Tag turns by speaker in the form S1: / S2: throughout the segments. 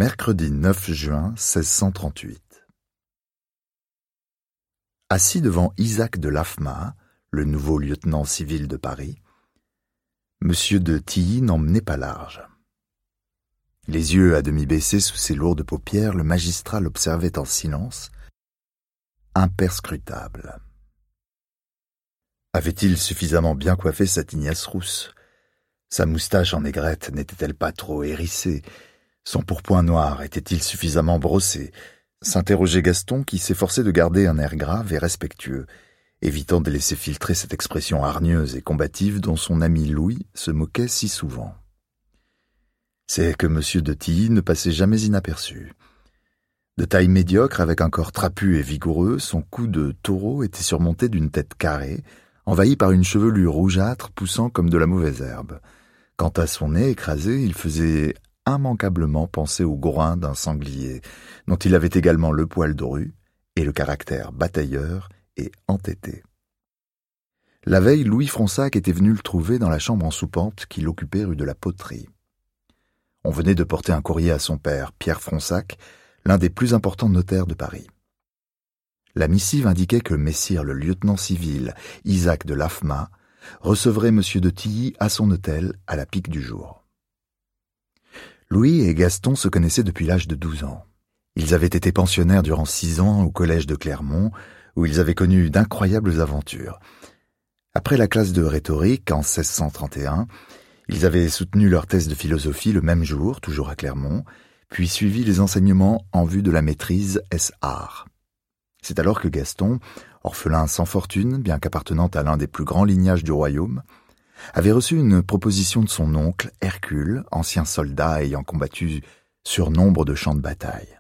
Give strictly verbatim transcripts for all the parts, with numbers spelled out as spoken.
S1: Mercredi neuf juin seize cent trente-huit. Assis devant Isaac de Laffemas, le nouveau lieutenant civil de Paris, Monsieur de Tilly n'en menait pas large. Les yeux à demi baissés sous ses lourdes paupières, le magistrat l'observait en silence, imperscrutable. Avait-il suffisamment bien coiffé sa tignasse rousse? Sa moustache en aigrette n'était-elle pas trop hérissée? Son pourpoint noir était-il suffisamment brossé? S'interrogeait Gaston, qui s'efforçait de garder un air grave et respectueux, évitant de laisser filtrer cette expression hargneuse et combative dont son ami Louis se moquait si souvent. C'est que Monsieur de Tilly ne passait jamais inaperçu. De taille médiocre, avec un corps trapu et vigoureux, son cou de taureau était surmonté d'une tête carrée, envahie par une chevelure rougeâtre poussant comme de la mauvaise herbe. Quant à son nez écrasé, il faisait immanquablement penser au groin d'un sanglier, dont il avait également le poil dru et le caractère batailleur et entêté. La veille, Louis Fronsac était venu le trouver dans la chambre en soupente qu'il occupait rue de la Poterie. On venait de porter un courrier à son père, Pierre Fronsac, l'un des plus importants notaires de Paris. La missive indiquait que messire le lieutenant civil Isaac de Laffemas recevrait Monsieur de Tilly à son hôtel à la pique du jour. Louis et Gaston se connaissaient depuis l'âge de douze ans. Ils avaient été pensionnaires durant six ans au collège de Clermont, où ils avaient connu d'incroyables aventures. Après la classe de rhétorique, en seize cent trente et un, ils avaient soutenu leur thèse de philosophie le même jour, toujours à Clermont, puis suivi les enseignements en vue de la maîtrise ès-art. C'est alors que Gaston, orphelin sans fortune, bien qu'appartenant à l'un des plus grands lignages du royaume, avait reçu une proposition de son oncle, Hercule, ancien soldat ayant combattu sur nombre de champs de bataille.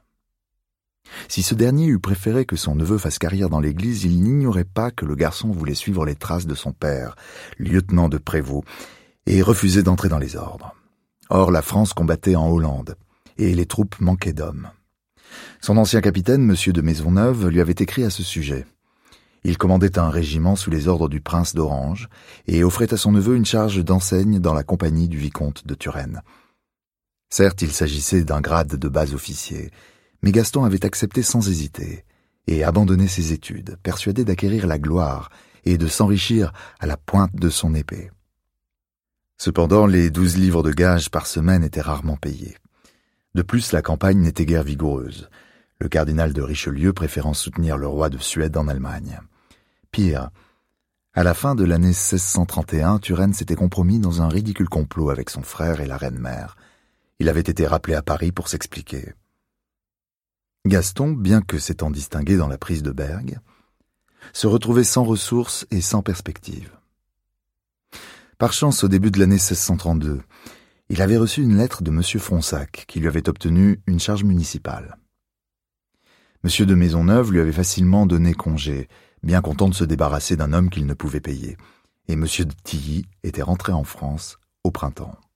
S1: Si ce dernier eût préféré que son neveu fasse carrière dans l'Église, il n'ignorait pas que le garçon voulait suivre les traces de son père, lieutenant de prévôt, et refusait d'entrer dans les ordres. Or, la France combattait en Hollande, et les troupes manquaient d'hommes. Son ancien capitaine, Monsieur de Maisonneuve, lui avait écrit à ce sujet. Il commandait un régiment sous les ordres du prince d'Orange, et offrait à son neveu une charge d'enseigne dans la compagnie du vicomte de Turenne. Certes, il s'agissait d'un grade de bas officier, mais Gaston avait accepté sans hésiter, et abandonné ses études, persuadé d'acquérir la gloire et de s'enrichir à la pointe de son épée. Cependant, les douze livres de gages par semaine étaient rarement payés. De plus, la campagne n'était guère vigoureuse, le cardinal de Richelieu préférant soutenir le roi de Suède en Allemagne. Pire, à la fin de l'année seize cent trente et un, Turenne s'était compromis dans un ridicule complot avec son frère et la reine-mère. Il avait été rappelé à Paris pour s'expliquer. Gaston, bien que s'étant distingué dans la prise de Bergue, se retrouvait sans ressources et sans perspective. Par chance, au début de l'année seize cent trente-deux, il avait reçu une lettre de Monsieur Fronsac qui lui avait obtenu une charge municipale. Monsieur de Maisonneuve lui avait facilement donné congé, bien content de se débarrasser d'un homme qu'il ne pouvait payer, et Monsieur de Tilly était rentré en France au printemps.